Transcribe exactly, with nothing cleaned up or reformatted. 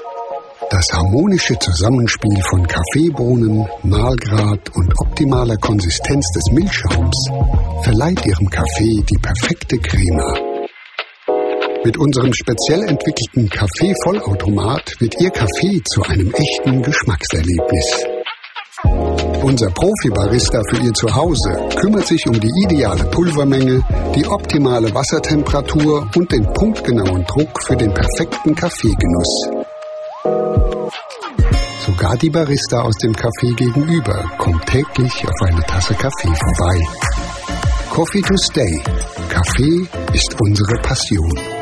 Das harmonische Zusammenspiel von Kaffeebohnen, Mahlgrad und optimaler Konsistenz des Milchschaums verleiht Ihrem Kaffee die perfekte Crema. Mit unserem speziell entwickelten Kaffee-Vollautomat wird Ihr Kaffee zu einem echten Geschmackserlebnis. Unser Profi-Barista für Ihr Zuhause kümmert sich um die ideale Pulvermenge, die optimale Wassertemperatur und den punktgenauen Druck für den perfekten Kaffeegenuss. Sogar die Barista aus dem Café gegenüber kommt täglich auf eine Tasse Kaffee vorbei. Coffee to stay. Kaffee ist unsere Passion.